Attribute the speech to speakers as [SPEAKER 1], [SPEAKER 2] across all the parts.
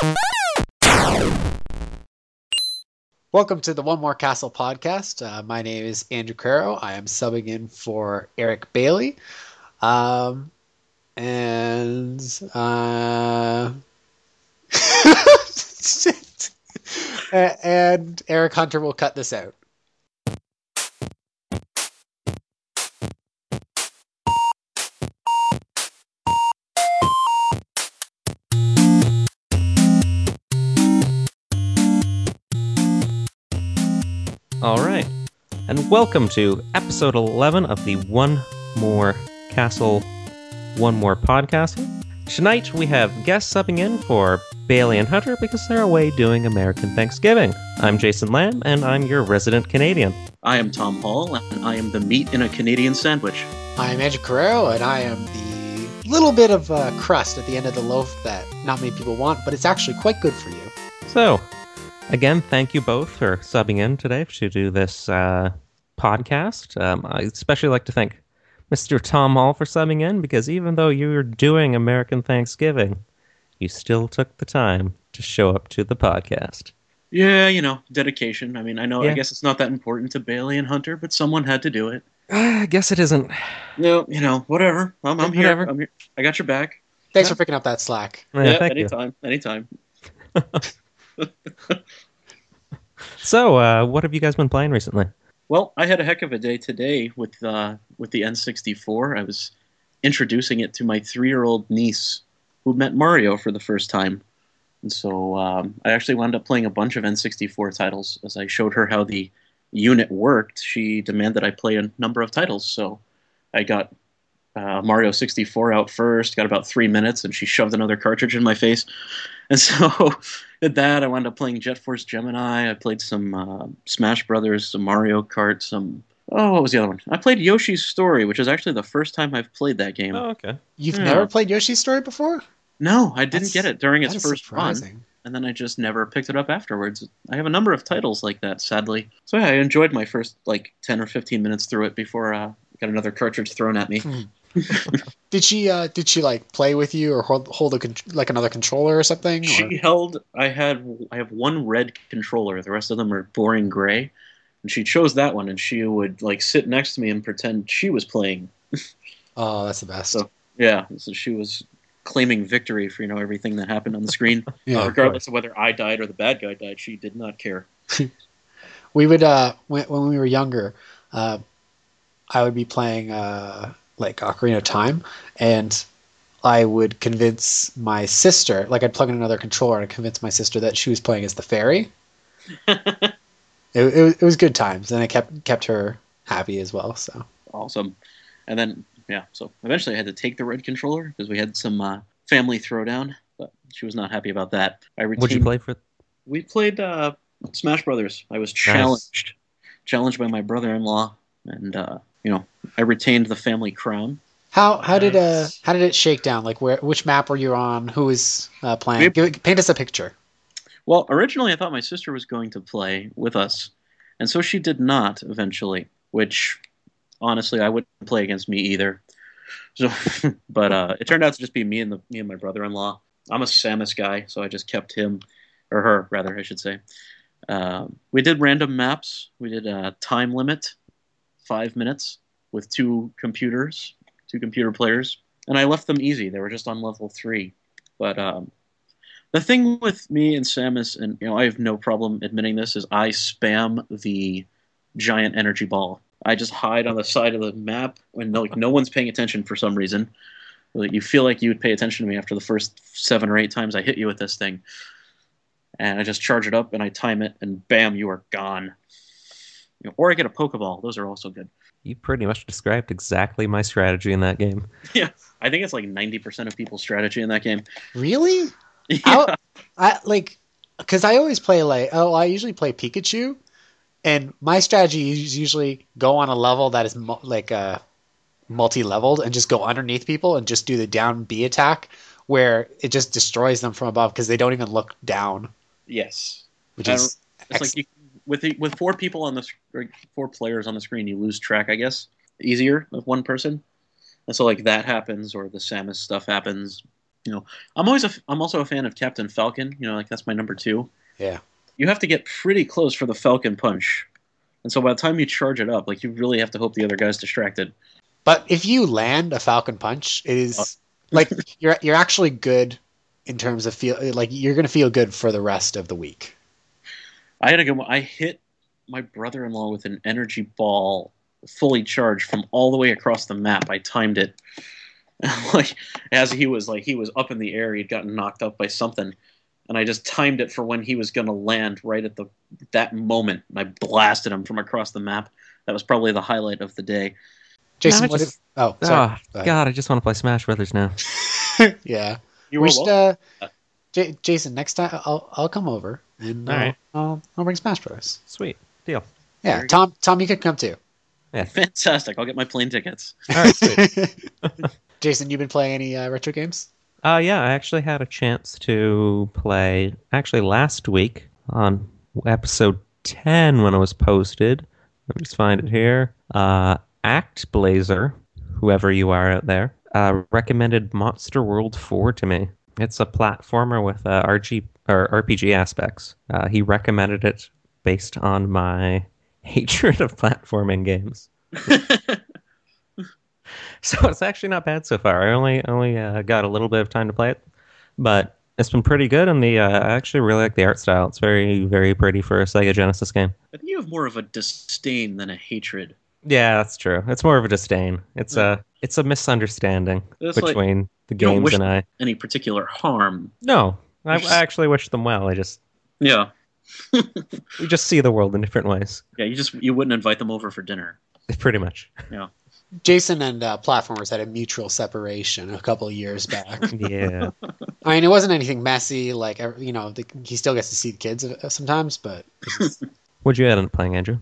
[SPEAKER 1] Welcome to the One More Castle podcast. My name is Andrew Caro. I am subbing in for Eric Bailey. Um, and and Eric Hunter will cut this out.
[SPEAKER 2] All right, and welcome to episode 11 of the One More Castle, One More podcast. Tonight we have guests subbing in for Bailey and Hunter because they're away doing American Thanksgiving. I'm Jason Lamb, and I'm your resident Canadian.
[SPEAKER 3] I am Tom Hall, and I am the meat in a Canadian sandwich.
[SPEAKER 1] I am Andrew Carrero, and I am the little bit of crust at the end of the loaf that not many people want, but it's actually quite good for you.
[SPEAKER 2] So, again, thank you both for subbing in today to do this podcast. I especially like to thank Mr. Tom Hall for subbing in, because even though you were doing American Thanksgiving, you still took the time to show up to the podcast.
[SPEAKER 3] Yeah, dedication. I mean, I know, yeah. I guess it's not that important to Bailey and Hunter, but someone had to do it.
[SPEAKER 2] I guess it isn't.
[SPEAKER 3] No, whatever. I'm here. I'm here. I got your back.
[SPEAKER 1] Thanks for picking up that slack.
[SPEAKER 3] Yeah, anytime.
[SPEAKER 2] So, what have you guys been playing recently?
[SPEAKER 3] Well, I had a heck of a day today with the N64. I was introducing it to my 3-year-old niece, who met Mario for the first time. And so I actually wound up playing a bunch of N64 titles. As I showed her how the unit worked, she demanded I play a number of titles. So I got Mario 64 out first, got about 3 minutes, and she shoved another cartridge in my face. And so did that. I wound up playing Jet Force Gemini. I played some Smash Brothers, some Mario Kart, what was the other one? I played Yoshi's Story, which is actually the first time I've played that game.
[SPEAKER 2] Oh, okay.
[SPEAKER 1] You've never played Yoshi's Story before?
[SPEAKER 3] No, I didn't get it during its first
[SPEAKER 1] surprising.
[SPEAKER 3] run, and then I just never picked it up afterwards. I have a number of titles like that, sadly. So yeah, I enjoyed my first 10 or 15 minutes through it before I got another cartridge thrown at me.
[SPEAKER 1] Did she play with you or hold another controller or something?
[SPEAKER 3] She held. I have one red controller. The rest of them are boring gray, and she chose that one. And she would sit next to me and pretend she was playing.
[SPEAKER 1] Oh, that's the best.
[SPEAKER 3] So yeah, so she was claiming victory for everything that happened on the screen, regardless of whether I died or the bad guy died. She did not care.
[SPEAKER 1] We would when we were younger, I would be playing Ocarina of Time, and I would convince my sister, I'd plug in another controller and convince my sister that she was playing as the fairy. it was good times, and it kept her happy as well. So
[SPEAKER 3] awesome. And then so eventually I had to take the red controller because we had some family throwdown, but she was not happy about that.
[SPEAKER 2] What'd you play for?
[SPEAKER 3] We played Smash Brothers. I was challenged by my brother-in-law, and I retained the family crown.
[SPEAKER 1] How did it shake down? Which map were you on? Who was playing? Paint us a picture.
[SPEAKER 3] Well, originally I thought my sister was going to play with us, and so she did not eventually, which honestly I wouldn't play against me either. So but it turned out to just be me and my brother-in-law. I'm a Samus guy, so I just kept him, or her rather I should say. We did random maps. We did a time limit, 5 minutes with two computer players, and I left them easy. They were just on level 3. But the thing with me and Samus, and I have no problem admitting this, is I spam the giant energy ball. I just hide on the side of the map when no one's paying attention for some reason. You feel like you would pay attention to me after the first 7 or 8 times I hit you with this thing. And I just charge it up and I time it, and bam, you are gone. Or I get a Pokeball. Those are also good.
[SPEAKER 2] You pretty much described exactly my strategy in that game.
[SPEAKER 3] Yeah, I think it's 90% of people's strategy in that game.
[SPEAKER 1] Really?
[SPEAKER 3] Yeah.
[SPEAKER 1] Because I always play I usually play Pikachu, and my strategy is usually go on a level that is multi-leveled and just go underneath people and just do the down B attack, where it just destroys them from above because they don't even look down.
[SPEAKER 3] Yes,
[SPEAKER 1] which is
[SPEAKER 3] with 4 people on 4 players on the screen, you lose track, I guess, easier of one person, and so that happens, or the Samus stuff happens. You know, I'm also a fan of Captain Falcon. You know, like that's my number two.
[SPEAKER 1] Yeah.
[SPEAKER 3] You have to get pretty close for the Falcon punch, and so by the time you charge it up, like you really have to hope the other guy's distracted.
[SPEAKER 1] But if you land a Falcon Punch, it
[SPEAKER 3] Uh,
[SPEAKER 1] is like you're actually good in terms of feel like you're gonna feel good for the rest of the week.
[SPEAKER 3] I had a good one. I hit my brother-in-law with an energy ball fully charged from all the way across the map. I timed it like as he was up in the air, he'd gotten knocked up by something, and I just timed it for when he was going to land right at that moment. And I blasted him from across the map. That was probably the highlight of the day.
[SPEAKER 1] Jason,
[SPEAKER 2] I
[SPEAKER 1] what
[SPEAKER 2] just-
[SPEAKER 1] if? Oh, sorry.
[SPEAKER 2] Oh,
[SPEAKER 1] Go ahead.
[SPEAKER 2] God, I just want to play Smash Brothers now.
[SPEAKER 1] Yeah.
[SPEAKER 3] You
[SPEAKER 1] We
[SPEAKER 3] were
[SPEAKER 1] should,
[SPEAKER 3] welcome.
[SPEAKER 1] Jason, next time I'll come over and
[SPEAKER 2] All right.
[SPEAKER 1] I'll bring Smash Bros.
[SPEAKER 2] Sweet. Deal.
[SPEAKER 1] Yeah,
[SPEAKER 3] Very
[SPEAKER 1] Tom, you could come too.
[SPEAKER 3] Fantastic. I'll get my plane tickets.
[SPEAKER 2] All right, sweet.
[SPEAKER 1] Jason, you been playing any retro games?
[SPEAKER 2] Yeah, I actually had a chance to play actually last week on episode 10 when it was posted. Let me just find it here. Act Blazer, whoever you are out there, recommended Monster World 4 to me. It's a platformer with RPG aspects. He recommended it based on my hatred of platforming games. So it's actually not bad so far. I only got a little bit of time to play it, but it's been pretty good. And I actually really like the art style. It's very, very pretty for a Sega Genesis game.
[SPEAKER 3] I think you have more of a disdain than a hatred.
[SPEAKER 2] Yeah, that's true. It's more of a disdain. It's a misunderstanding
[SPEAKER 3] It's like,
[SPEAKER 2] between the
[SPEAKER 3] you don't
[SPEAKER 2] games
[SPEAKER 3] wish
[SPEAKER 2] and I.
[SPEAKER 3] any particular harm.
[SPEAKER 2] No, I actually wish them well.
[SPEAKER 3] Yeah.
[SPEAKER 2] We just see the world in different ways.
[SPEAKER 3] Yeah, you wouldn't invite them over for dinner.
[SPEAKER 2] Pretty much.
[SPEAKER 3] Yeah.
[SPEAKER 1] Jason and platformers had a mutual separation a couple of years back.
[SPEAKER 2] Yeah.
[SPEAKER 1] I mean, it wasn't anything messy. Like, he still gets to see the kids sometimes, but
[SPEAKER 2] What'd you end up playing, Andrew?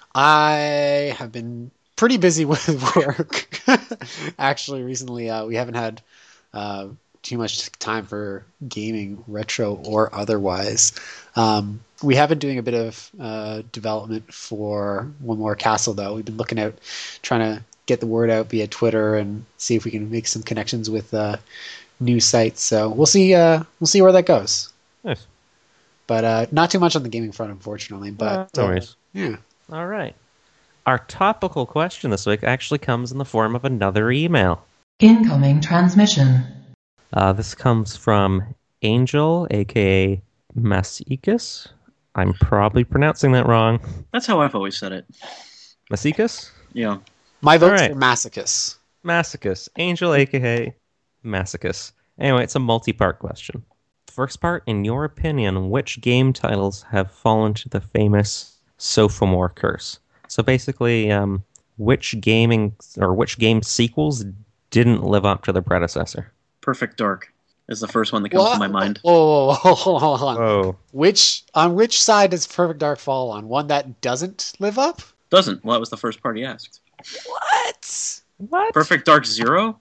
[SPEAKER 1] I have been pretty busy with work. Actually, recently we haven't had too much time for gaming, retro or otherwise. We have been doing a bit of development for One More Castle, though. We've been looking out, trying to get the word out via Twitter and see if we can make some connections with new sites. So we'll see where that goes.
[SPEAKER 2] Nice.
[SPEAKER 1] But not too much on the gaming front, unfortunately. But
[SPEAKER 2] No worries.
[SPEAKER 1] yeah.
[SPEAKER 2] All right. Our topical question this week actually comes in the form of another email.
[SPEAKER 4] Incoming transmission.
[SPEAKER 2] This comes from Angel, aka Masikis. I'm probably pronouncing that wrong.
[SPEAKER 3] That's how I've always said it.
[SPEAKER 2] Masikis?
[SPEAKER 3] Yeah.
[SPEAKER 1] My vote's
[SPEAKER 2] All right.
[SPEAKER 1] for Masochist.
[SPEAKER 2] Masochist. Angel, aka Masochist. Anyway, it's a multi-part question. First part, in your opinion, which game titles have fallen to the famous sophomore curse? So basically, which game sequels didn't live up to the predecessor?
[SPEAKER 3] Perfect Dark is the first one that comes to my mind.
[SPEAKER 1] Whoa, hold on.
[SPEAKER 2] Oh,
[SPEAKER 1] On which side does Perfect Dark fall on? One that doesn't live up?
[SPEAKER 3] Doesn't. Well, that was the first part he asked.
[SPEAKER 1] What?
[SPEAKER 2] what?
[SPEAKER 3] Perfect Dark Zero?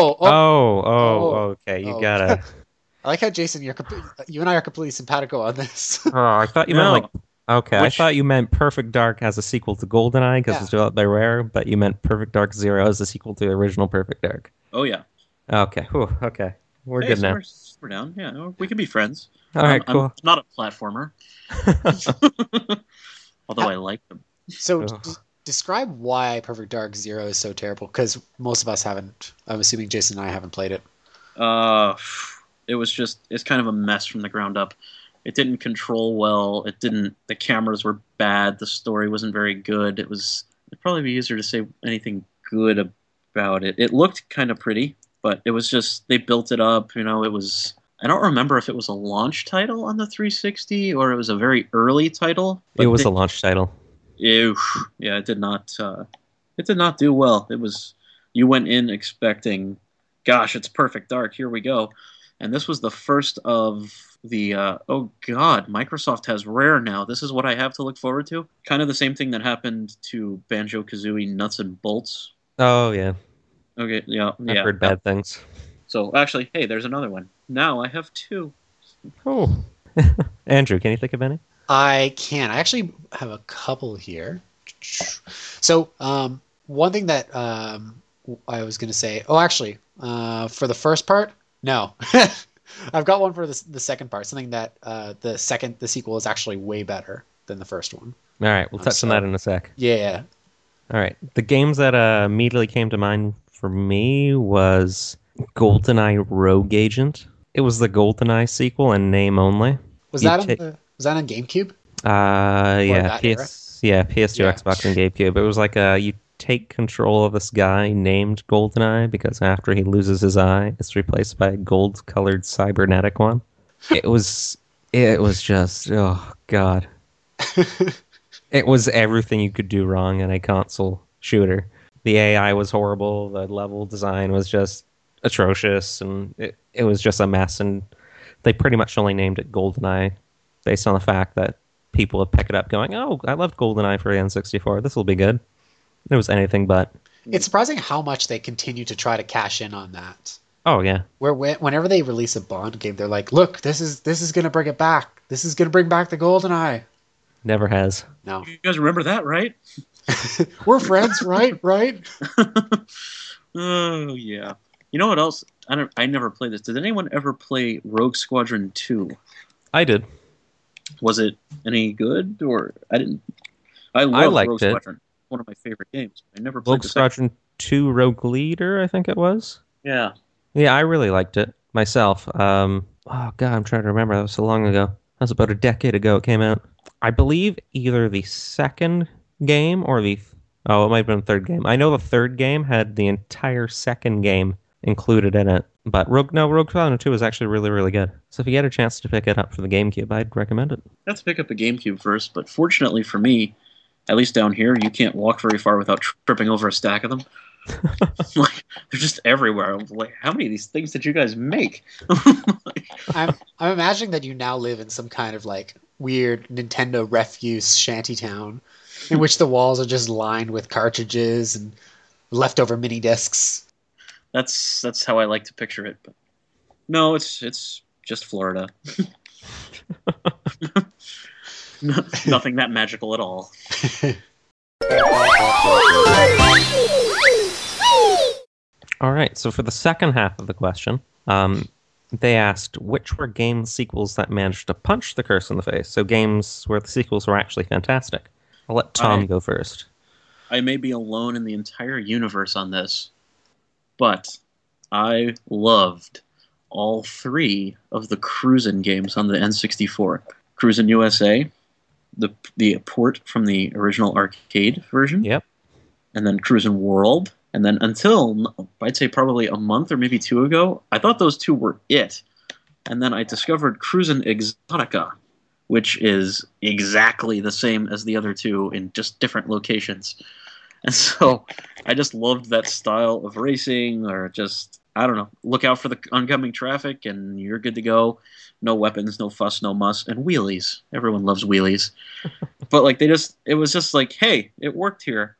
[SPEAKER 2] Oh, okay. You
[SPEAKER 1] Oh.
[SPEAKER 2] gotta.
[SPEAKER 1] I like how Jason, you and I are completely simpatico on this.
[SPEAKER 2] Oh, I thought you
[SPEAKER 3] No.
[SPEAKER 2] meant like. Okay,
[SPEAKER 3] Which-
[SPEAKER 2] I thought you meant Perfect Dark as a sequel to GoldenEye because
[SPEAKER 1] Yeah.
[SPEAKER 2] it's developed by Rare, but you meant Perfect Dark Zero as a sequel to the original Perfect Dark.
[SPEAKER 3] Oh, yeah.
[SPEAKER 2] Okay, whew, okay. We're
[SPEAKER 3] Hey,
[SPEAKER 2] good
[SPEAKER 3] so
[SPEAKER 2] now.
[SPEAKER 3] we're down. Yeah, we can be friends.
[SPEAKER 2] All right,
[SPEAKER 3] I'm
[SPEAKER 2] cool.
[SPEAKER 3] not a platformer. Although I like them.
[SPEAKER 1] So
[SPEAKER 2] Ugh.
[SPEAKER 1] describe why Perfect Dark Zero is so terrible, because most of us haven't. I'm assuming Jason and I haven't played it.
[SPEAKER 3] It's kind of a mess from the ground up. It didn't control well. The cameras were bad. The story wasn't very good. It'd probably be easier to say anything good about it. It looked kind of pretty, but it was just, they built it up, I don't remember if it was a launch title on the 360 or it was a very early title.
[SPEAKER 2] It was a launch title.
[SPEAKER 3] Yeah, it did not do well. You went in expecting, gosh, it's Perfect Dark, here we go. And this was the first of the, oh god, Microsoft has Rare now. This is what I have to look forward to. Kind of the same thing that happened to Banjo-Kazooie Nuts and Bolts.
[SPEAKER 2] Oh, yeah.
[SPEAKER 3] Okay, yeah.
[SPEAKER 2] I've heard bad things.
[SPEAKER 3] So actually, hey, there's another one. Now I have two.
[SPEAKER 2] Oh. Andrew, can you think of any?
[SPEAKER 1] I can. I actually have a couple here. So one thing that I was going to say. Oh, actually, for the first part, No. I've got one for the second part, something that the sequel is actually way better than the first one.
[SPEAKER 2] All right, we'll touch on that
[SPEAKER 1] So
[SPEAKER 2] in a sec.
[SPEAKER 1] yeah.
[SPEAKER 2] All right, the games that immediately came to mind for me was GoldenEye Rogue Agent. It was the GoldenEye sequel in name only.
[SPEAKER 1] Was
[SPEAKER 2] You
[SPEAKER 1] that
[SPEAKER 2] take
[SPEAKER 1] was that on GameCube or
[SPEAKER 2] yeah,
[SPEAKER 1] that era?
[SPEAKER 2] PS2,
[SPEAKER 1] Yeah.
[SPEAKER 2] Xbox, and GameCube. It was like you take control of this guy named GoldenEye because after he loses his eye, it's replaced by a gold-colored cybernetic one. It was just oh god. It was everything you could do wrong in a console shooter. The AI was horrible, the level design was just atrocious, and it was just a mess, and they pretty much only named it GoldenEye based on the fact that people would pick it up going, oh, I loved GoldenEye for the N64. This will be good. It was anything but.
[SPEAKER 1] It's surprising how much they continue to try to cash in on that.
[SPEAKER 2] Oh, yeah.
[SPEAKER 1] Whenever they release a Bond game, they're like, "Look, this is gonna bring it back. This is gonna bring back the GoldenEye."
[SPEAKER 2] Never has.
[SPEAKER 1] No,
[SPEAKER 3] You guys remember that, right?
[SPEAKER 1] we're friends, right? Right?
[SPEAKER 3] Oh yeah. You know what else? I never played this. Did anyone ever play Rogue Squadron 2?
[SPEAKER 2] I did.
[SPEAKER 3] Was it any good or I didn't? I love
[SPEAKER 2] liked
[SPEAKER 3] Rogue
[SPEAKER 2] it.
[SPEAKER 3] Squadron. One of my favorite games. I never played
[SPEAKER 2] Rogue
[SPEAKER 3] the second.
[SPEAKER 2] Squadron 2 Rogue Leader, I think it was.
[SPEAKER 3] Yeah.
[SPEAKER 2] Yeah, I really liked it myself. Oh god, I'm trying to remember. That was so long ago. That was about a decade ago it came out. I believe either the second game or it might have been the third game. I know the third game had the entire second game included in it. But Rogue Squadron 2 is actually really, really good. So if you get a chance to pick it up for the GameCube, I'd recommend it.
[SPEAKER 3] I have to pick up a GameCube first, but fortunately for me, at least down here, you can't walk very far without tripping over a stack of them. Like they're just everywhere. I'm like, how many of these things did you guys make?
[SPEAKER 1] I'm imagining that you now live in some kind of like weird Nintendo refuse shantytown, in which the walls are just lined with cartridges and leftover mini discs.
[SPEAKER 3] That's how I like to picture it. But no, it's just Florida. Nothing that magical at all.
[SPEAKER 2] All right, so for the second half of the question, they asked which were game sequels that managed to punch the curse in the face. So games where the sequels were actually fantastic. I'll let Tom go first.
[SPEAKER 3] I may be alone in the entire universe on this, but I loved all three of the Cruisin' games on the N64. Cruisin' USA, the port from the original arcade version.
[SPEAKER 2] Yep.
[SPEAKER 3] And then Cruisin' World. And then until, I'd say probably a month or maybe two ago, I thought those two were it. And then I discovered Cruisin' Exotica, which is exactly the same as the other two in just different locations. And so I just loved that style of racing, or just, I don't know, look out for the oncoming traffic and you're good to go. No weapons, no fuss, no muss, and wheelies. Everyone loves wheelies. But like it was just like, hey, it worked here.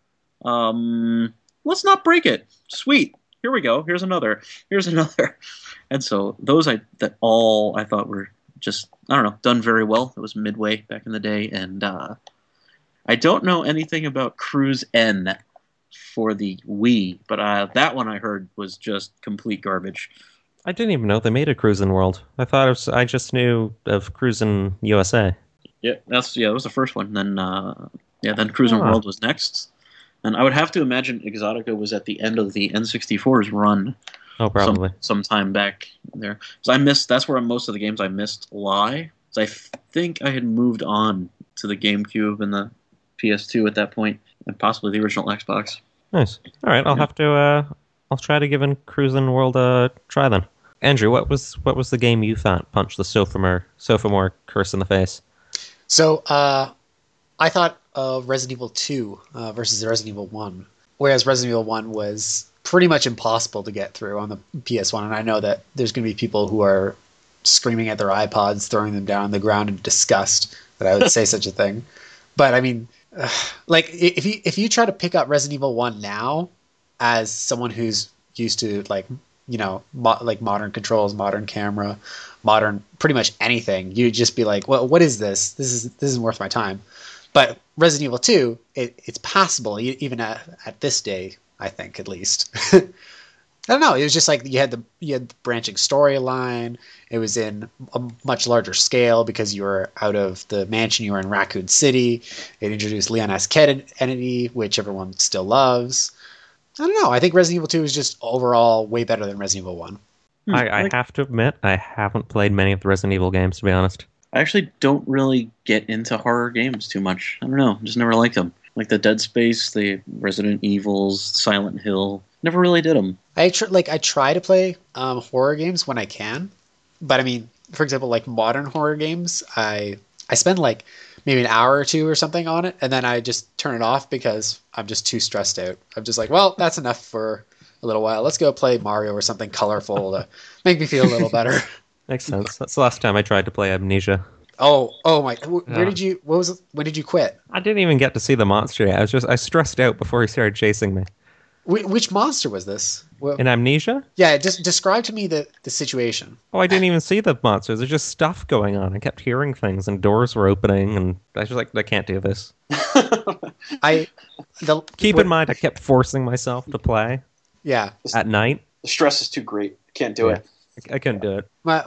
[SPEAKER 3] Let's not break it. Sweet. Here we go. Here's another. Here's another. And so those I thought were just, I don't know, done very well. It was Midway back in the day, and I don't know anything about Cruise N for the Wii, but that one I heard was just complete garbage.
[SPEAKER 2] I didn't even know they made a Cruisin' World. I just knew of Cruisin' USA.
[SPEAKER 3] Yeah, that was the first one. Then then Cruisin' World was next. And I would have to imagine Exotica was at the end of the N64's run.
[SPEAKER 2] Oh, probably.
[SPEAKER 3] Some time back there. So that's where most of the games I missed lie. So I think I had moved on to the GameCube and the PS2 at that point, and possibly the original Xbox.
[SPEAKER 2] Nice. All right, I'll try to give Cruisin' World a try then. Andrew, what was the game you thought punched the Sophomore curse in the face?
[SPEAKER 1] So I thought of Resident Evil 2 versus Resident Evil 1, whereas Resident Evil 1 was pretty much impossible to get through on the PS1, and I know that there's going to be people who are screaming at their iPods, throwing them down on the ground in disgust that I would say such a thing. But I mean, like if you try to pick up Resident Evil 1 now as someone who's used to like modern controls, modern camera, modern pretty much anything, you'd just be like, well, what is this? This isn't worth my time. But Resident Evil 2, it's passable even at this day, I think, at least. I don't know. It was just like you had the branching storyline. It was in a much larger scale because you were out of the mansion. You were in Raccoon City. It introduced Leon S. Kennedy, which everyone still loves. I don't know. I think Resident Evil 2 is just overall way better than Resident Evil 1.
[SPEAKER 2] I have to admit, I haven't played many of the Resident Evil games, to be honest.
[SPEAKER 3] I actually don't really get into horror games too much. I don't know. Just never liked them. Like the Dead Space, the Resident Evils, Silent Hill. Never really did them.
[SPEAKER 1] I try to play horror games when I can, but I mean, for example, like modern horror games, I spend like maybe an hour or two or something on it, and then I just turn it off because I'm just too stressed out. I'm just like, well, that's enough for a little while. Let's go play Mario or something colorful to make me feel a little better.
[SPEAKER 2] Makes sense. That's the last time I tried to play Amnesia.
[SPEAKER 1] Oh my! Where did you? What was? When did you quit?
[SPEAKER 2] I didn't even get to see the monster yet. I stressed out before he started chasing me.
[SPEAKER 1] Which monster was this?
[SPEAKER 2] In Amnesia?
[SPEAKER 1] Yeah, just describe to me the situation.
[SPEAKER 2] Oh, I didn't even see the monsters. There's just stuff going on. I kept hearing things, and doors were opening, and I was like, I can't do this. Keep in mind, I kept forcing myself to play.
[SPEAKER 1] Yeah.
[SPEAKER 2] At night.
[SPEAKER 3] The stress is too great. Can't do it.
[SPEAKER 2] I couldn't do it.
[SPEAKER 1] My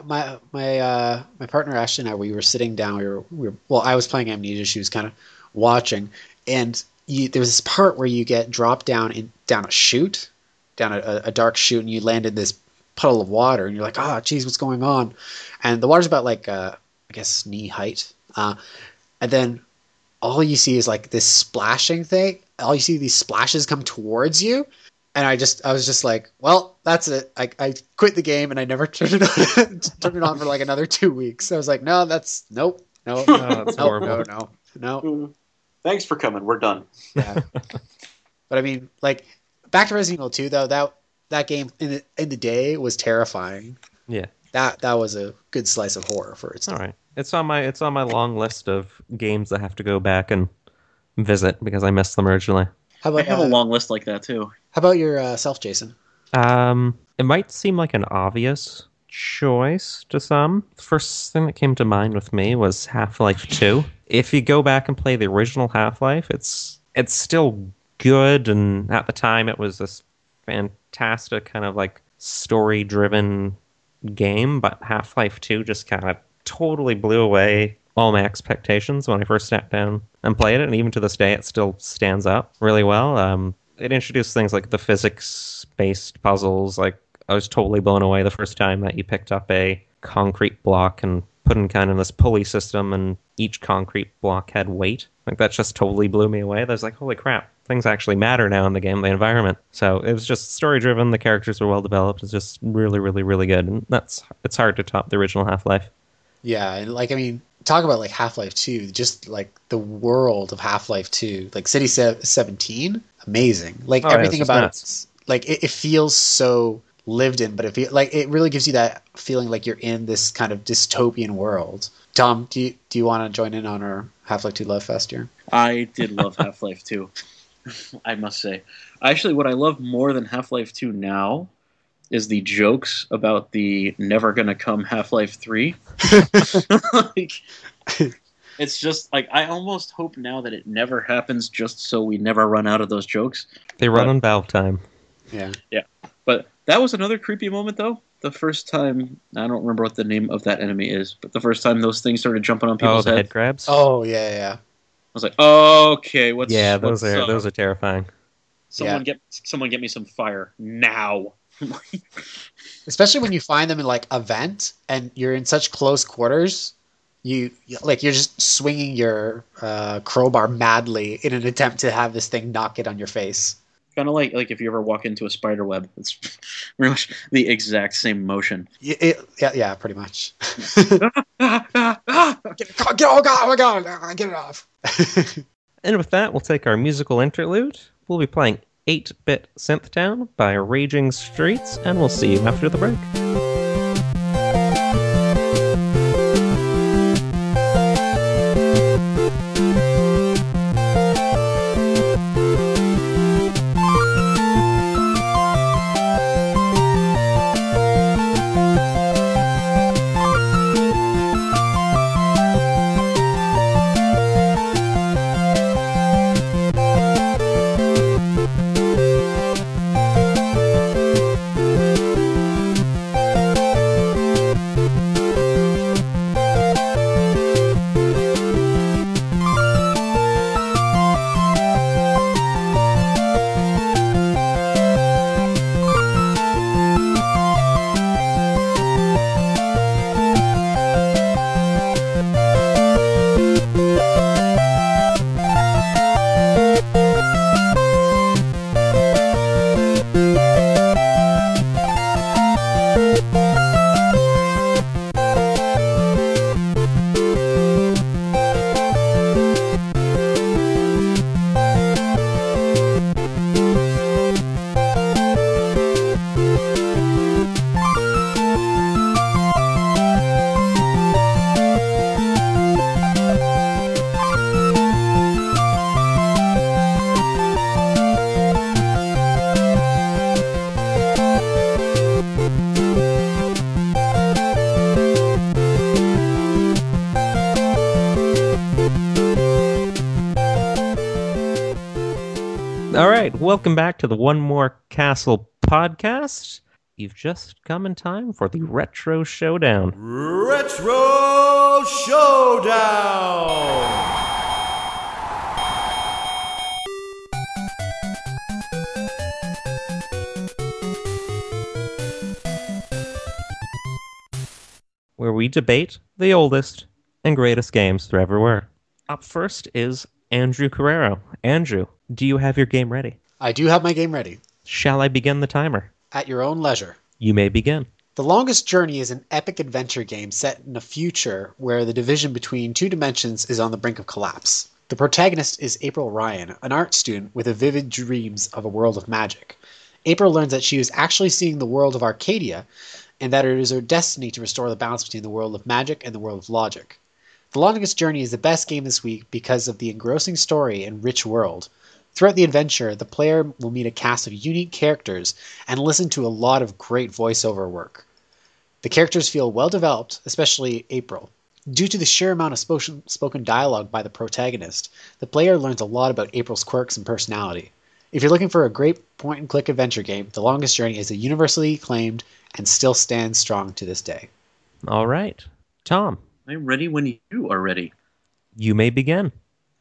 [SPEAKER 1] partner Ashley and I, we were sitting down. Well, I was playing Amnesia. She was kind of watching, and there was this part where you get dropped down a chute, down a dark chute, and you land in this puddle of water, and you're like, oh, geez, what's going on? And the water's about like I guess knee height, and then all you see is like this splashing thing. All you see these splashes come towards you. And I was just like, well, that's it. I quit the game and I never turned it on for like another 2 weeks. I was like, no, that's nope. No,
[SPEAKER 2] that's horrible.
[SPEAKER 1] No.
[SPEAKER 3] Thanks for coming. We're done.
[SPEAKER 1] Yeah. But I mean, like, back to Resident Evil 2 though, that game in the day was terrifying.
[SPEAKER 2] Yeah.
[SPEAKER 1] That was a good slice of horror for its time.
[SPEAKER 2] All right. It's on my long list of games I have to go back and visit because I missed them originally.
[SPEAKER 3] I have a long list like that too.
[SPEAKER 1] How about yourself, Jason?
[SPEAKER 2] It might seem like an obvious choice to some. The first thing that came to mind with me was Half-Life 2. If you go back and play the original Half-Life, it's still good, and at the time it was this fantastic kind of like story-driven game, but Half-Life 2 just kind of totally blew away all my expectations when I first sat down and played it, and even to this day it still stands up really well. It introduced things like the physics-based puzzles. Like, I was totally blown away the first time that you picked up a concrete block and put in kind of this pulley system, and each concrete block had weight. Like, that just totally blew me away. I was like, holy crap, things actually matter now in the game, the environment. So it was just story-driven, the characters were well-developed, it's just really, really, really good, and it's hard to top the original Half-Life.
[SPEAKER 1] Yeah, and like, I mean, talk about like Half-Life 2, just like the world of Half-Life 2, like City 17, amazing. Like everything about it, like it feels so lived in, but it really gives you that feeling like you're in this kind of dystopian world. Tom, do you want to join in on our Half-Life 2 love fest here?
[SPEAKER 3] I did love Half-Life 2. I must say. Actually, what I love more than Half-Life 2 now is the jokes about the never gonna come Half-Life 3. Like, it's just like, I almost hope now that it never happens just so we never run out of those jokes.
[SPEAKER 2] They run on Valve time.
[SPEAKER 1] Yeah.
[SPEAKER 3] But that was another creepy moment though. The first time, I don't remember what the name of that enemy is, but the first time those things started jumping on people's
[SPEAKER 2] the
[SPEAKER 3] heads.
[SPEAKER 2] head grabs?
[SPEAKER 1] Oh, yeah.
[SPEAKER 3] I was like, okay,
[SPEAKER 2] those are terrifying.
[SPEAKER 3] Someone get me some fire now.
[SPEAKER 1] Especially when you find them in like a vent and you're in such close quarters, you're just swinging your crowbar madly in an attempt to have this thing knock it on your face.
[SPEAKER 3] Kind of like if you ever walk into a spider web, it's pretty much the exact same motion.
[SPEAKER 1] Yeah, pretty much. Oh god, get it off.
[SPEAKER 2] And with that, we'll take our musical interlude. We'll be playing 8-Bit Synthtown by Raging Streets, and we'll see you after the break. right, welcome back to the One More Castle podcast. You've just come in time for the Retro Showdown.
[SPEAKER 5] Retro Showdown!
[SPEAKER 2] Where we debate the oldest and greatest games there ever were. Up first is Andrew Carrero. Andrew, do you have your game ready?
[SPEAKER 1] I do have my game ready.
[SPEAKER 2] Shall I begin the timer?
[SPEAKER 1] At your own leisure.
[SPEAKER 2] You may begin.
[SPEAKER 1] The Longest Journey is an epic adventure game set in a future where the division between two dimensions is on the brink of collapse. The protagonist is April Ryan, an art student with vivid dreams of a world of magic. April learns that she is actually seeing the world of Arcadia, and that it is her destiny to restore the balance between the world of magic and the world of logic. The Longest Journey is the best game this week because of the engrossing story and rich world. Throughout the adventure, the player will meet a cast of unique characters and listen to a lot of great voiceover work. The characters feel well developed, especially April. Due to the sheer amount of spoken dialogue by the protagonist, the player learns a lot about April's quirks and personality. If you're looking for a great point-and-click adventure game, The Longest Journey is a universally acclaimed and still stands strong to this day.
[SPEAKER 2] All right. Tom,
[SPEAKER 3] I'm ready when you are ready.
[SPEAKER 2] you may begin.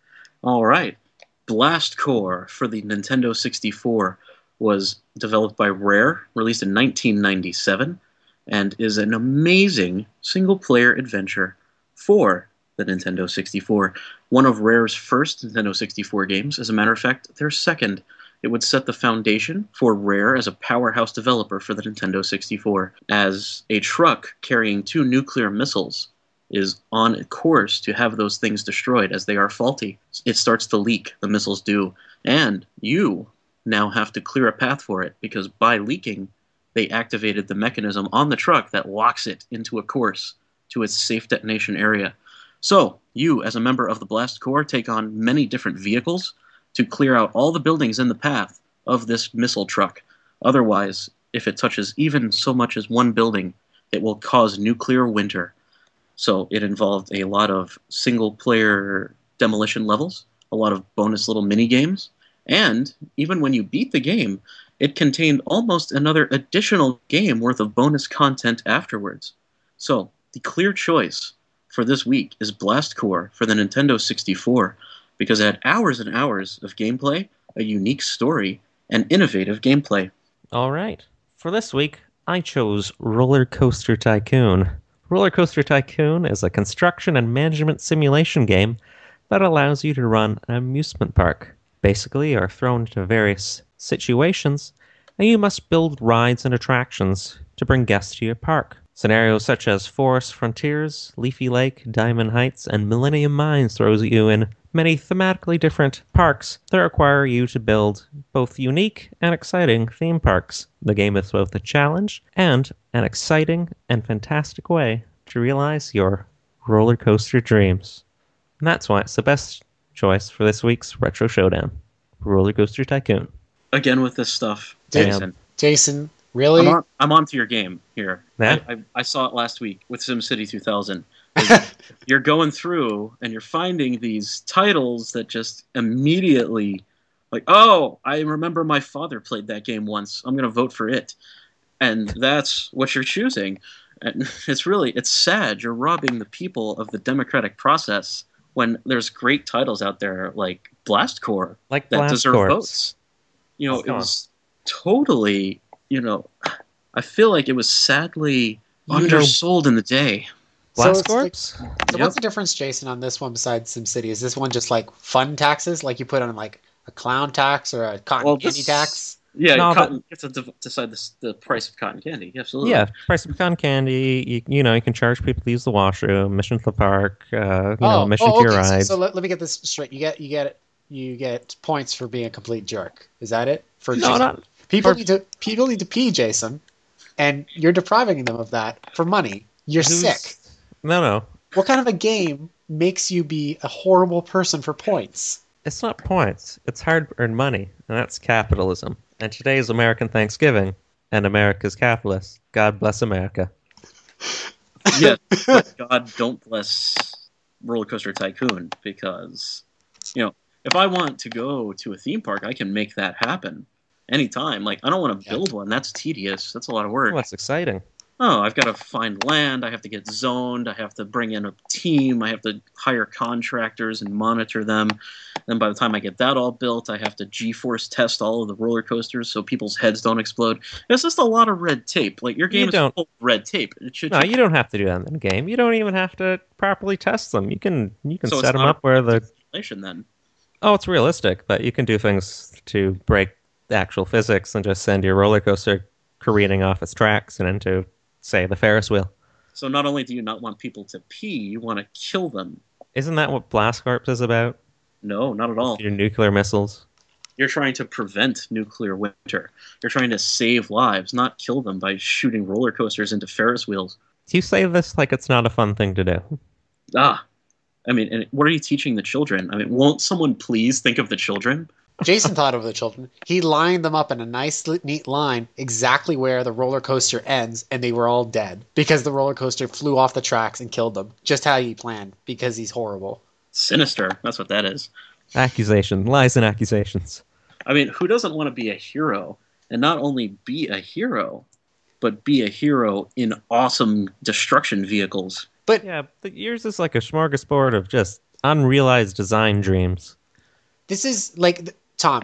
[SPEAKER 3] All right. Blast Core for the Nintendo 64 was developed by Rare, released in 1997, and is an amazing single-player adventure for the Nintendo 64. One of Rare's first Nintendo 64 games. As a matter of fact, their second. It would set the foundation for Rare as a powerhouse developer for the Nintendo 64, as a truck carrying 2 nuclear missiles is on a course to have those things destroyed as they are faulty. It starts to leak, the missiles do, and you now have to clear a path for it, because by leaking, they activated the mechanism on the truck that locks it into a course to its safe detonation area. So, you, as a member of the Blast Corps, take on many different vehicles to clear out all the buildings in the path of this missile truck. Otherwise, if it touches even so much as one building, it will cause nuclear winter. So it involved a lot of single-player demolition levels, a lot of bonus little mini-games, and even when you beat the game, it contained almost another additional game worth of bonus content afterwards. So, the clear choice for this week is Blast Corps for the Nintendo 64, because it had hours and hours of gameplay, a unique story, and innovative gameplay.
[SPEAKER 2] All right. For this week, I chose Roller Coaster Tycoon. Roller Coaster Tycoon is a construction and management simulation game that allows you to run an amusement park. Basically, you are thrown into various situations, and you must build rides and attractions to bring guests to your park. Scenarios such as Forest Frontiers, Leafy Lake, Diamond Heights, and Millennium Mines throws you in many thematically different parks that require you to build both unique and exciting theme parks. The game is both a challenge and an exciting and fantastic way to realize your roller coaster dreams. And that's why it's the best choice for this week's Retro Showdown. Roller Coaster Tycoon.
[SPEAKER 3] Again with this stuff,
[SPEAKER 2] Damn.
[SPEAKER 3] Jason.
[SPEAKER 1] Really?
[SPEAKER 3] I'm on to your game here.
[SPEAKER 2] Yeah?
[SPEAKER 3] I saw it last week with SimCity 2000. You're going through and you're finding these titles that just immediately, like, oh, I remember my father played that game once. I'm going to vote for it. And that's what you're choosing. And it's sad. You're robbing the people of the democratic process when there's great titles out there like Blast Corps
[SPEAKER 2] Like
[SPEAKER 3] that
[SPEAKER 2] Blast
[SPEAKER 3] deserve
[SPEAKER 2] Corps.
[SPEAKER 3] votes. You know,
[SPEAKER 2] Come
[SPEAKER 3] it
[SPEAKER 2] on.
[SPEAKER 3] was totally, I feel like it was sadly
[SPEAKER 2] You know-
[SPEAKER 3] undersold in the day.
[SPEAKER 2] Blast
[SPEAKER 1] it's
[SPEAKER 2] Corps?
[SPEAKER 1] like- So
[SPEAKER 3] Yep.
[SPEAKER 1] what's the difference, Jason, on this one besides SimCity? Is this one just like fun taxes, like you put on like a clown tax or a cotton candy tax?
[SPEAKER 3] Yeah,
[SPEAKER 2] No,
[SPEAKER 3] cotton, you have to decide the price of cotton candy. Absolutely.
[SPEAKER 2] Yeah, price of cotton candy. You can charge people to use the washroom, mission to the park, mission to your
[SPEAKER 1] okay.
[SPEAKER 2] rides.
[SPEAKER 1] So let me get this straight. You get points for being a complete jerk. Is that it? For
[SPEAKER 2] No, not
[SPEAKER 1] people
[SPEAKER 2] for-
[SPEAKER 1] need to pee, Jason, and you're depriving them of that for money. You're
[SPEAKER 2] Who's-
[SPEAKER 1] sick.
[SPEAKER 2] No.
[SPEAKER 1] What kind of a game makes you be a horrible person for points?
[SPEAKER 2] It's not points. It's hard-earned money, and that's capitalism. And today is American Thanksgiving, and America's capitalist. God bless America.
[SPEAKER 3] Yes, but God don't bless Roller Coaster Tycoon, because If I want to go to a theme park, I can make that happen anytime. Like, I don't want to build one. That's tedious. That's a lot of work.
[SPEAKER 2] Oh, that's exciting.
[SPEAKER 3] Oh, I've got to find land. I have to get zoned. I have to bring in a team. I have to hire contractors and monitor them. Then by the time I get that all built, I have to G-force test all of the roller coasters so people's heads don't explode. It's just a lot of red tape. Like, your game is full of red tape.
[SPEAKER 2] No, you don't have to do that in the game. You don't even have to properly test them. You can
[SPEAKER 3] so
[SPEAKER 2] set them up where the
[SPEAKER 3] simulation then.
[SPEAKER 2] Oh, it's realistic, but you can do things to break the actual physics and just send your roller coaster careening off its tracks and into, say, the Ferris wheel.
[SPEAKER 3] So not only do you not want people to pee, you want to kill them.
[SPEAKER 2] Isn't that what Blast Corps is about?
[SPEAKER 3] No, not at all.
[SPEAKER 2] Your nuclear missiles.
[SPEAKER 3] You're trying to prevent nuclear winter. You're trying to save lives, not kill them by shooting roller coasters into Ferris wheels.
[SPEAKER 2] You say this like it's not a fun thing to do.
[SPEAKER 3] I mean, and what are you teaching the children? I mean, won't someone please think of the children?
[SPEAKER 1] Jason thought of the children. He lined them up in a nice, neat line exactly where the roller coaster ends, and they were all dead because the roller coaster flew off the tracks and killed them. Just how he planned, because he's horrible.
[SPEAKER 3] Sinister. That's what that is.
[SPEAKER 2] Accusation. Lies and accusations.
[SPEAKER 3] I mean, who doesn't want to be a hero? And not only be a hero, but be a hero in awesome destruction vehicles.
[SPEAKER 1] But
[SPEAKER 2] yeah, but yours is like a smorgasbord of just unrealized design dreams.
[SPEAKER 1] This is like Tom.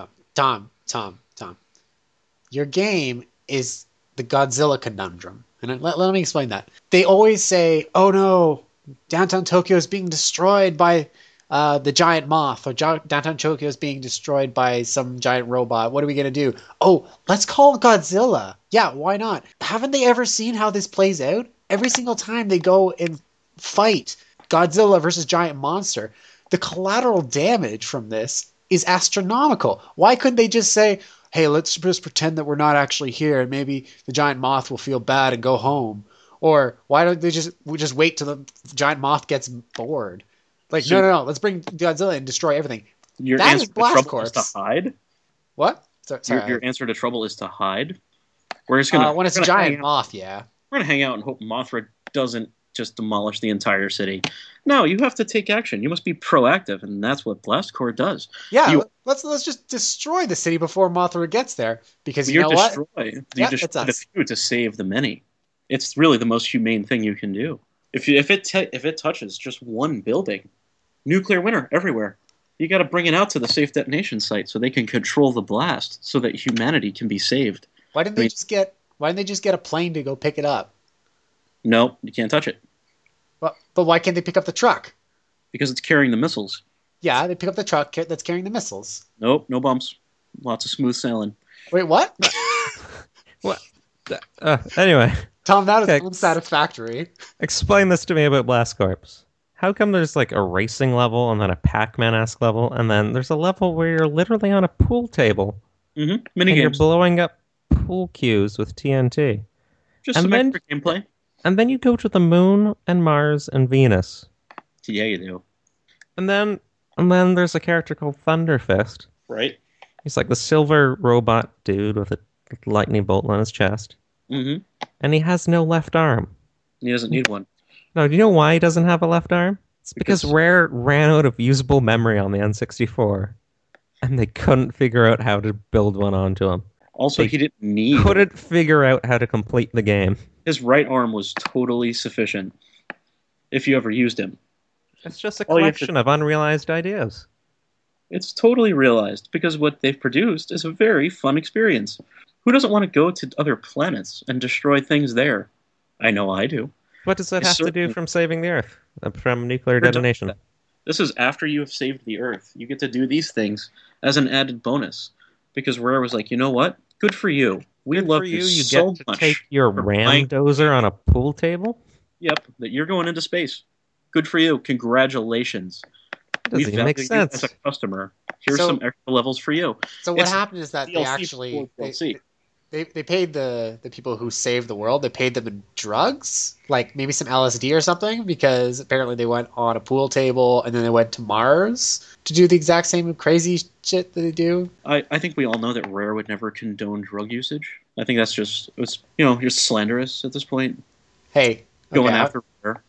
[SPEAKER 1] Your game is the Godzilla conundrum, and let me explain that. They always say, "Oh no, downtown Tokyo is being destroyed by the giant moth, or downtown Tokyo is being destroyed by some giant robot. What are we gonna do? Oh, let's call Godzilla. Yeah, why not? Haven't they ever seen how this plays out? Every single time they go and fight Godzilla versus giant monster, the collateral damage from this is astronomical. Why couldn't they just say, hey, let's just pretend that we're not actually here and maybe the giant moth will feel bad and go home? Or why don't they just wait till the giant moth gets bored? Like, so, no, let's bring Godzilla and destroy everything.
[SPEAKER 3] Your that answer is Blast Corps. Is to hide?
[SPEAKER 1] What?
[SPEAKER 3] Sorry, your answer to trouble is to hide? We're just
[SPEAKER 1] when it's a giant moth, yeah.
[SPEAKER 3] We're going to hang out and hope Mothra doesn't just demolish the entire city. No, you have to take action. You must be proactive, and that's what Blast Corps does.
[SPEAKER 1] Yeah, let's just destroy the city before Mothra gets there, because you know what?
[SPEAKER 3] You destroy the few to save the many. It's really the most humane thing you can do. If it touches just one building, nuclear winter everywhere. You got to bring it out to the safe detonation site so they can control the blast, so that humanity can be saved.
[SPEAKER 1] Why didn't they just get a plane to go pick it up?
[SPEAKER 3] No, you can't touch it.
[SPEAKER 1] But why can't they pick up the truck?
[SPEAKER 3] Because it's carrying the missiles.
[SPEAKER 1] Yeah, they pick up the truck that's carrying the missiles.
[SPEAKER 3] Nope, no bumps. Lots of smooth sailing.
[SPEAKER 1] Wait, what?
[SPEAKER 2] What? Anyway.
[SPEAKER 1] Tom, that is unsatisfactory.
[SPEAKER 2] Explain this to me about Blast Corps. How come there's like a racing level and then a Pac-Man-esque level, and then there's a level where you're literally on a pool table?
[SPEAKER 3] Mm-hmm. Mini games.
[SPEAKER 2] You're blowing up pool cues with TNT.
[SPEAKER 3] Just some extra gameplay.
[SPEAKER 2] And then you go to the moon and Mars and Venus.
[SPEAKER 3] Yeah, you do.
[SPEAKER 2] And then there's a character called Thunderfist.
[SPEAKER 3] Right.
[SPEAKER 2] He's like the silver robot dude with a lightning bolt on his chest.
[SPEAKER 3] Mm-hmm.
[SPEAKER 2] And he has no left arm.
[SPEAKER 3] He doesn't need one.
[SPEAKER 2] No, do you know why he doesn't have a left arm? It's because Rare ran out of usable memory on the N64. And they couldn't figure out how to build one onto him.
[SPEAKER 3] Also, he didn't
[SPEAKER 2] couldn't figure out how to complete the game.
[SPEAKER 3] His right arm was totally sufficient if you ever used him.
[SPEAKER 2] It's just a collection of unrealized ideas.
[SPEAKER 3] It's totally realized, because what they've produced is a very fun experience. Who doesn't want to go to other planets and destroy things there? I know I do.
[SPEAKER 2] What does that have to do from saving the Earth? From nuclear detonation?
[SPEAKER 3] This is after you have saved the Earth. You get to do these things as an added bonus. Because Rare was like, you know what? Good for you. We love you so much.
[SPEAKER 2] You get to take your ram dozer on a pool table?
[SPEAKER 3] Yep, that you're going into space. Good for you. Congratulations.
[SPEAKER 2] That doesn't even make sense.
[SPEAKER 3] As a customer, here's some extra levels for you.
[SPEAKER 1] So what happened is that they paid the people who saved the world. They paid them in drugs, like maybe some LSD or something, because apparently they went on a pool table and then they went to Mars to do the exact same crazy shit that they do.
[SPEAKER 3] I think we all know that Rare would never condone drug usage. I think that's just slanderous at this point.
[SPEAKER 1] Hey,
[SPEAKER 3] going after Rare.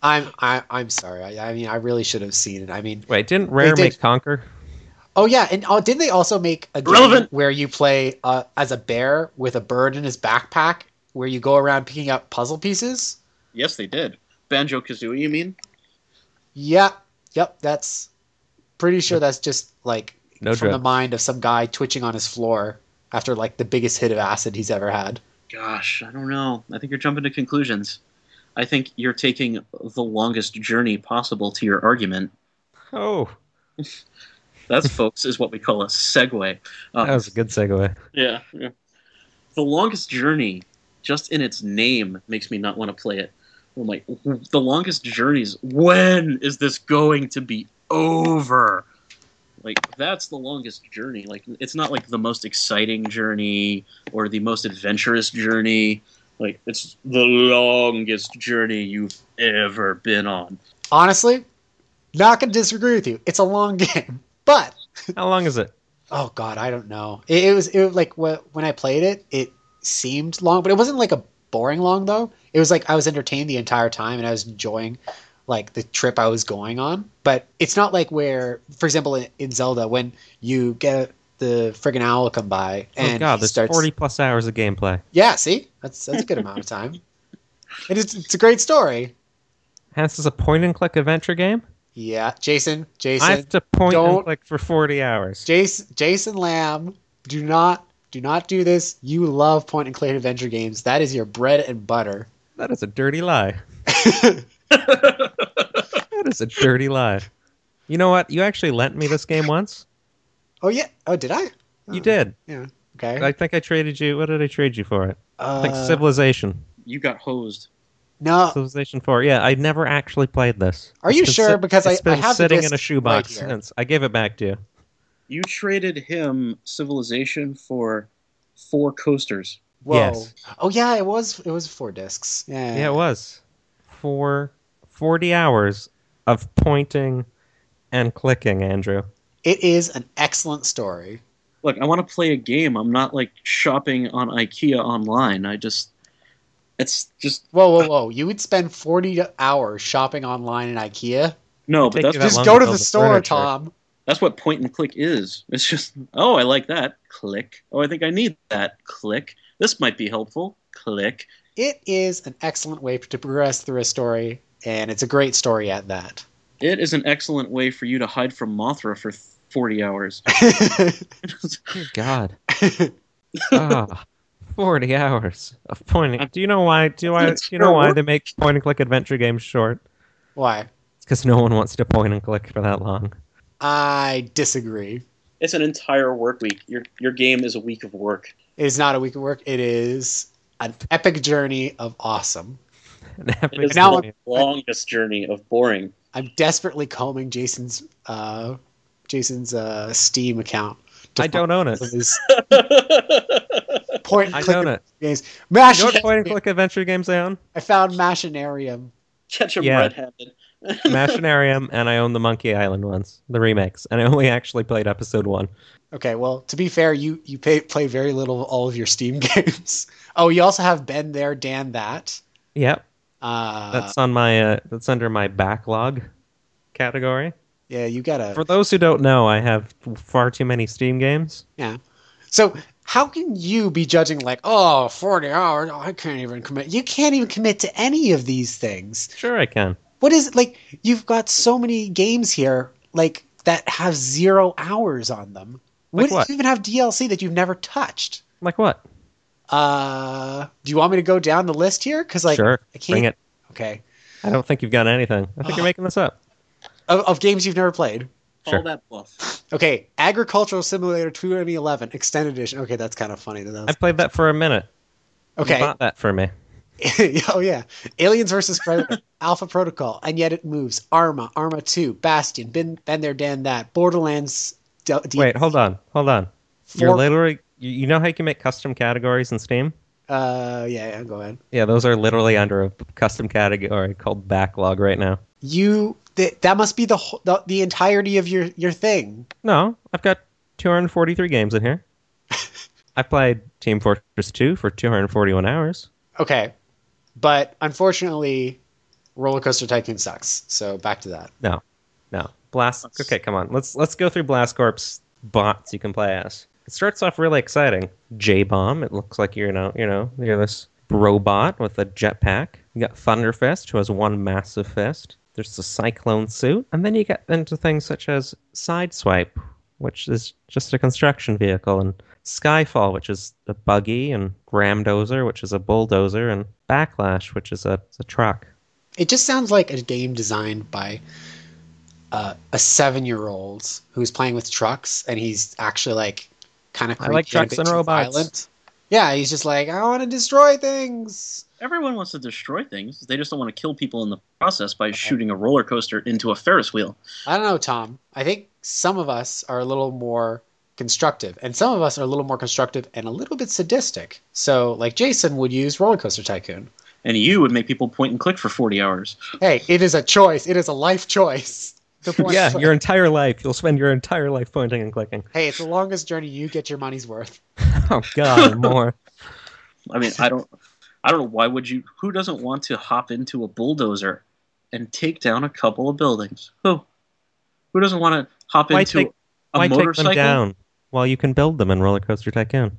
[SPEAKER 1] I'm sorry. I mean, I really should have seen it. I mean,
[SPEAKER 2] Wait, didn't
[SPEAKER 1] they
[SPEAKER 2] Rare
[SPEAKER 1] did.
[SPEAKER 2] make Conquer?
[SPEAKER 1] Oh yeah, and didn't they also make a game
[SPEAKER 3] Relevant.
[SPEAKER 1] where you play as a bear with a bird in his backpack, where you go around picking up puzzle pieces?
[SPEAKER 3] Yes, they did. Banjo-Kazooie, you mean?
[SPEAKER 1] Yeah, yep. That's pretty sure that's just like
[SPEAKER 2] No
[SPEAKER 1] from the
[SPEAKER 2] drugs.
[SPEAKER 1] mind of some guy twitching on his floor after like the biggest hit of acid he's ever had.
[SPEAKER 3] Gosh, I don't know. I think you're jumping to conclusions. I think you're taking the longest journey possible to your argument.
[SPEAKER 2] Oh,
[SPEAKER 3] That, folks, is what we call a segue.
[SPEAKER 2] that was a good segue.
[SPEAKER 3] Yeah. The longest journey, just in its name, makes me not want to play it. I'm like, the longest journeys. When is this going to be over? Like, that's the longest journey. Like, it's not like the most exciting journey or the most adventurous journey. Like, it's the longest journey you've ever been on.
[SPEAKER 1] Honestly, not gonna disagree with you. It's a long game, but
[SPEAKER 2] How long is it?
[SPEAKER 1] oh god, I don't know. It was like when I played it, it seemed long, but it wasn't like a boring long though. It was like I was entertained the entire time and I was enjoying like the trip I was going on. But it's not like where, for example, in Zelda, when you get the friggin' owl come by and
[SPEAKER 2] Oh god,
[SPEAKER 1] he
[SPEAKER 2] there's
[SPEAKER 1] starts.
[SPEAKER 2] 40 plus hours of gameplay.
[SPEAKER 1] Yeah, see, that's a good amount of time. And it's a great story.
[SPEAKER 2] Hence, is a point and click adventure game.
[SPEAKER 1] Yeah, Jason,
[SPEAKER 2] I have to point and
[SPEAKER 1] don't-
[SPEAKER 2] click for 40 hours.
[SPEAKER 1] Jason Lamb, do not do this. You love point and click adventure games. That is your bread and butter.
[SPEAKER 2] That is a dirty lie. That is a dirty lie. You know what? You actually lent me this game once.
[SPEAKER 1] Oh yeah. Oh, did I? Oh,
[SPEAKER 2] You did.
[SPEAKER 1] Yeah. Okay.
[SPEAKER 2] I think I traded you. What did I trade you for it? I think
[SPEAKER 1] Uh,
[SPEAKER 2] Civilization.
[SPEAKER 3] You got hosed.
[SPEAKER 1] no.
[SPEAKER 2] Civilization 4. Yeah, I never actually played this.
[SPEAKER 1] Are
[SPEAKER 2] It's
[SPEAKER 1] you
[SPEAKER 2] been
[SPEAKER 1] sure? Because
[SPEAKER 2] it's
[SPEAKER 1] I
[SPEAKER 2] been
[SPEAKER 1] have the
[SPEAKER 2] sitting in
[SPEAKER 1] disc
[SPEAKER 2] a shoebox
[SPEAKER 1] right here.
[SPEAKER 2] since. I gave it back to you.
[SPEAKER 3] You traded him Civilization for 4 coasters.
[SPEAKER 1] Whoa.
[SPEAKER 2] Yes.
[SPEAKER 1] Oh yeah, it was 4 discs. Yeah.
[SPEAKER 2] Yeah, it was. For 40 hours of pointing and clicking, Andrew.
[SPEAKER 1] It is an excellent story.
[SPEAKER 3] Look, I want to play a game. I'm not like shopping on IKEA online. It's just
[SPEAKER 1] Whoa. You would spend 40 hours shopping online in IKEA?
[SPEAKER 3] no,
[SPEAKER 2] It'd
[SPEAKER 3] but
[SPEAKER 2] take
[SPEAKER 3] that's
[SPEAKER 2] you that
[SPEAKER 1] Just
[SPEAKER 2] long
[SPEAKER 1] go
[SPEAKER 2] to
[SPEAKER 1] to
[SPEAKER 2] build
[SPEAKER 1] the
[SPEAKER 2] the
[SPEAKER 1] store,
[SPEAKER 2] furniture.
[SPEAKER 1] Tom.
[SPEAKER 3] that's what point and click is. It's just, oh, I like that. Click. Oh, I think I need that. Click. This might be helpful. Click.
[SPEAKER 1] It is an excellent way to progress through a story, and it's a great story at that.
[SPEAKER 3] It is an excellent way for you to hide from Mothra for 40 hours.
[SPEAKER 2] Dear God. Ah, 40 hours of pointing. Do you know why? Do you know why they make point and click adventure games short?
[SPEAKER 1] Why?
[SPEAKER 2] It's because no one wants to point and click for that long.
[SPEAKER 1] I disagree.
[SPEAKER 3] It's an entire work week. Your game is a week of work.
[SPEAKER 1] It is not a week of work. It is an epic journey of awesome.
[SPEAKER 2] An
[SPEAKER 3] It
[SPEAKER 2] epic
[SPEAKER 3] is
[SPEAKER 1] Now
[SPEAKER 3] the longest journey of boring.
[SPEAKER 1] I'm desperately combing Jason's Steam account.
[SPEAKER 2] I don't own it.
[SPEAKER 1] His point and
[SPEAKER 2] I
[SPEAKER 1] click
[SPEAKER 2] own it.
[SPEAKER 1] games.
[SPEAKER 2] You know what point and click adventure games I own?
[SPEAKER 1] I found Machinarium.
[SPEAKER 3] Catch him
[SPEAKER 2] Yeah.
[SPEAKER 3] red-handed.
[SPEAKER 2] Machinarium, and I own the Monkey Island ones, the remakes, and I only actually played episode 1.
[SPEAKER 1] Okay, well, to be fair, you play very little of all of your Steam games. Oh, you also have Been There, Dan That.
[SPEAKER 2] Yep,
[SPEAKER 1] That's
[SPEAKER 2] that's on my that's under my backlog category.
[SPEAKER 1] yeah, you gotta.
[SPEAKER 2] For those who don't know, I have far too many Steam games.
[SPEAKER 1] Yeah. So how can you be judging like, oh, 40 hours? Oh, I can't even commit. You can't even commit to any of these things.
[SPEAKER 2] Sure, I can.
[SPEAKER 1] What is it like? You've got so many games here, like that have 0 hours on them.
[SPEAKER 2] Like
[SPEAKER 1] Do
[SPEAKER 2] what?
[SPEAKER 1] you even have DLC that you've never touched?
[SPEAKER 2] Like what?
[SPEAKER 1] Do you want me to go down the list here? Because like,
[SPEAKER 2] Sure,
[SPEAKER 1] I can't.
[SPEAKER 2] bring it.
[SPEAKER 1] Okay.
[SPEAKER 2] I don't think you've got anything. I think you're making this up.
[SPEAKER 1] Of games you've never played.
[SPEAKER 3] Call
[SPEAKER 2] Sure.
[SPEAKER 3] that bluff.
[SPEAKER 1] Okay, Agricultural Simulator 2011 Extended Edition. Okay, that's kind of funny.
[SPEAKER 2] I played that for a minute. You
[SPEAKER 1] Okay.
[SPEAKER 2] bought that for me.
[SPEAKER 1] Oh yeah, Aliens versus Predator, Alpha Protocol, and yet it moves. Arma 2, Bastion, Been There, Dan That, Borderlands.
[SPEAKER 2] Wait, hold on. You're
[SPEAKER 1] Four-
[SPEAKER 2] literally. You know how you can make custom categories in Steam?
[SPEAKER 1] Yeah, go ahead.
[SPEAKER 2] Yeah, those are literally under a custom category called backlog right now.
[SPEAKER 1] That must be the entirety of your thing.
[SPEAKER 2] No, I've got 243 games in here. I played Team Fortress 2 for 241 hours.
[SPEAKER 1] Okay, but unfortunately, Roller Coaster Tycoon sucks. So back to that.
[SPEAKER 2] No. Blast. Okay, come on. Let's go through Blast Corp's bots you can play as. It starts off really exciting. J-Bomb. It looks like you're this robot with a jetpack. You got Thunderfist, who has one massive fist. There's the Cyclone Suit, and then you get into things such as Sideswipe, which is just a construction vehicle, and Skyfall, which is a buggy, and Ramdozer, which is a bulldozer, and Backlash, which is a truck.
[SPEAKER 1] It just sounds like a game designed by a 7-year-old who's playing with trucks, and he's actually like kind of creepy.
[SPEAKER 2] I like trucks and robots.
[SPEAKER 1] Violent. Yeah, he's just like, I want to destroy things.
[SPEAKER 3] Everyone wants to destroy things. They just don't want to kill people in the process by shooting a roller coaster into a Ferris wheel.
[SPEAKER 1] I don't know, Tom. I think some of us are a little more constructive, and some of us are a little more constructive and a little bit sadistic. So, like Jason would use Roller Coaster Tycoon.
[SPEAKER 3] And you would make people point and click for 40 hours.
[SPEAKER 1] Hey, it is a choice. It is a life choice.
[SPEAKER 2] Yeah, your entire life. You'll spend your entire life pointing and clicking.
[SPEAKER 1] Hey, it's the longest journey. You get your money's worth.
[SPEAKER 2] Oh, God, more.
[SPEAKER 3] I mean, I don't know. Why would you? Who doesn't want to hop into a bulldozer and take down a couple of buildings? Who doesn't want to hop into a
[SPEAKER 2] motorcycle?
[SPEAKER 3] motorcycle?
[SPEAKER 2] Why take them down while you can build them in Roller Coaster Tycoon?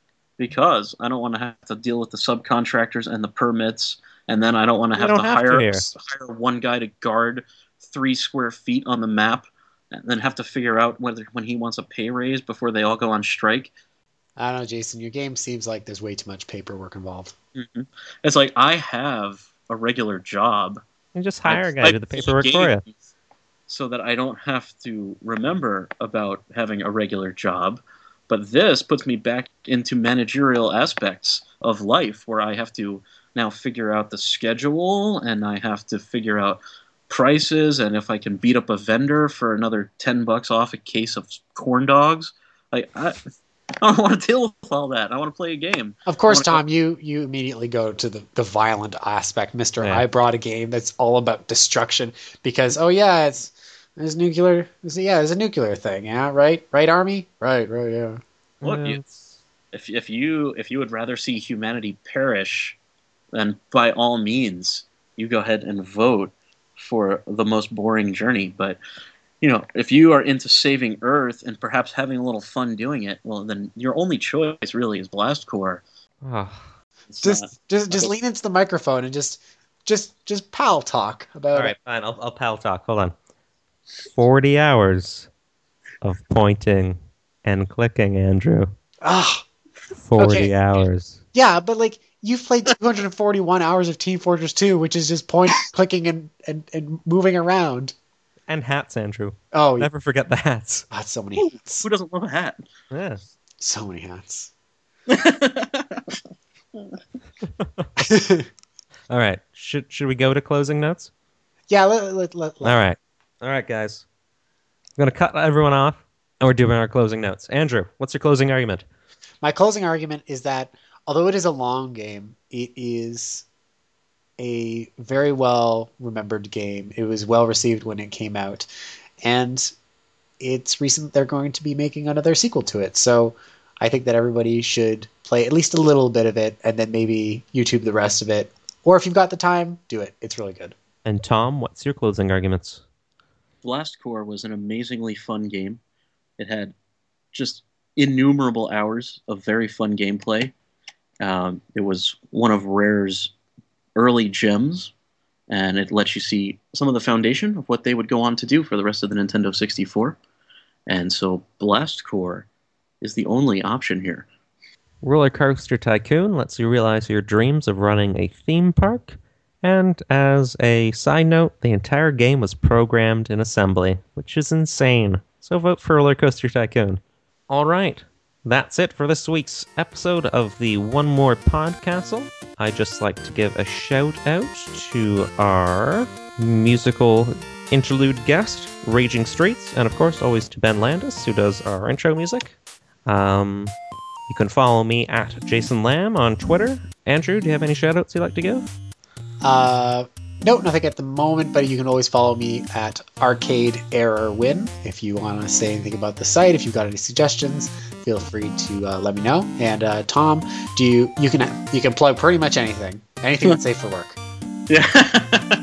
[SPEAKER 3] Because I don't want to have to deal with the subcontractors and the permits, and then I don't want to have to hire one guy to guard 3 square feet on the map, and then have to figure out when he wants a pay raise before they all go on strike.
[SPEAKER 1] I don't know, Jason. Your game seems like there's way too much paperwork involved.
[SPEAKER 3] Mm-hmm. It's like I have a regular job.
[SPEAKER 2] You just hire a guy to do the paperwork for you,
[SPEAKER 3] so that I don't have to remember about having a regular job. But this puts me back into managerial aspects of life where I have to now figure out the schedule, and I have to figure out prices, and if I can beat up a vendor for another $10 off a case of corn dogs. I don't want to deal with all that. I want to play a game.
[SPEAKER 1] Of course, Tom, you immediately go to the violent aspect. Mr. Yeah. I brought a game that's all about destruction because, there's nuclear. There's a nuclear thing. Yeah, right, Army, right, yeah.
[SPEAKER 3] Look, if you would rather see humanity perish, then by all means, you go ahead and vote for the most boring journey. But if you are into saving Earth and perhaps having a little fun doing it, well, then your only choice really is Blast Corps.
[SPEAKER 2] Oh.
[SPEAKER 1] Just lean into the microphone and just pal talk about.
[SPEAKER 2] All right, fine. I'll pal talk. Hold on. 40 hours of pointing and clicking, Andrew. 40 hours.
[SPEAKER 1] Yeah, but like you've played 241 hours of Team Fortress 2, which is just point, clicking, and moving around.
[SPEAKER 2] And hats, Andrew.
[SPEAKER 1] Oh,
[SPEAKER 2] never forget the hats.
[SPEAKER 1] That's so many hats.
[SPEAKER 3] Who doesn't love a hat?
[SPEAKER 2] Yeah.
[SPEAKER 1] So many hats.
[SPEAKER 2] All right. Should we go to closing notes?
[SPEAKER 1] Yeah. Let.
[SPEAKER 2] All right, guys. I'm going to cut everyone off, and we're doing our closing notes. Andrew, what's your closing argument?
[SPEAKER 1] My closing argument is that although it is a long game, it is a very well remembered game. It was well received when it came out, and it's recent they're going to be making another sequel to it. So I think that everybody should play at least a little bit of it and then maybe YouTube the rest of it. Or if you've got the time, do it. It's really good.
[SPEAKER 2] And Tom, what's your closing arguments?
[SPEAKER 3] Blast Corps was an amazingly fun game. It had just innumerable hours of very fun gameplay. It was one of Rare's early gems, and it lets you see some of the foundation of what they would go on to do for the rest of the Nintendo 64. And so Blast Corps is the only option here.
[SPEAKER 2] Roller Coaster Tycoon lets you realize your dreams of running a theme park. And as a side note, the entire game was programmed in assembly, which is insane. So vote for Roller Coaster Tycoon. All right. That's it for this week's episode of the One More Podcastle. I'd just like to give a shout out to our musical interlude guest, Raging Streets, and of course always to Ben Landis, who does our intro music. You can follow me at Jason Lamb on Twitter. Andrew, do you have any shout outs you'd like to give?
[SPEAKER 1] No, nothing at the moment, but you can always follow me at Arcade Error Win. If you want to say anything about the site, if you've got any suggestions, feel free to let me know. And Tom, you can plug pretty much anything that's safe for work.
[SPEAKER 3] Yeah.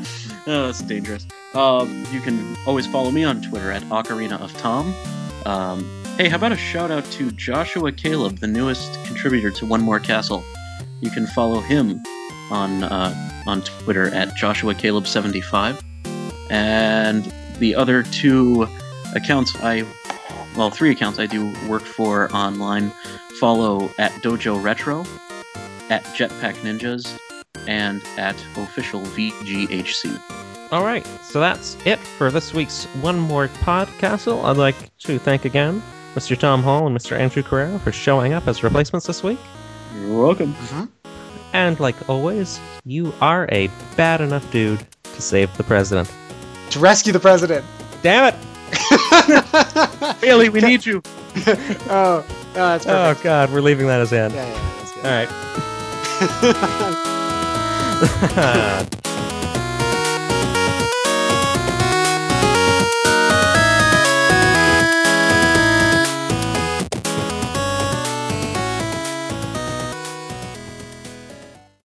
[SPEAKER 3] Oh, that's dangerous. You can always follow me on Twitter at Ocarina of Tom. Hey, how about a shout out to Joshua Caleb, the newest contributor to One More Castle? You can follow him on Twitter at JoshuaCaleb75. And the other two accounts three accounts I do work for online. Follow at Dojo Retro, at Jetpack Ninjas, and at Official VGHC.
[SPEAKER 2] All right, so that's it for this week's One More Podcastle. I'd like to thank again Mr. Tom Hall and Mr. Andrew Carrera for showing up as replacements this week.
[SPEAKER 3] You're welcome.
[SPEAKER 1] Mm-hmm.
[SPEAKER 2] And like always, you are a bad enough dude to save the president.
[SPEAKER 1] To rescue the president.
[SPEAKER 2] Damn it!
[SPEAKER 3] Bailey, we need you.
[SPEAKER 1] Oh, that's
[SPEAKER 2] Oh
[SPEAKER 1] perfect.
[SPEAKER 2] god, we're leaving that as the end.
[SPEAKER 1] Yeah, that's good.
[SPEAKER 2] All right.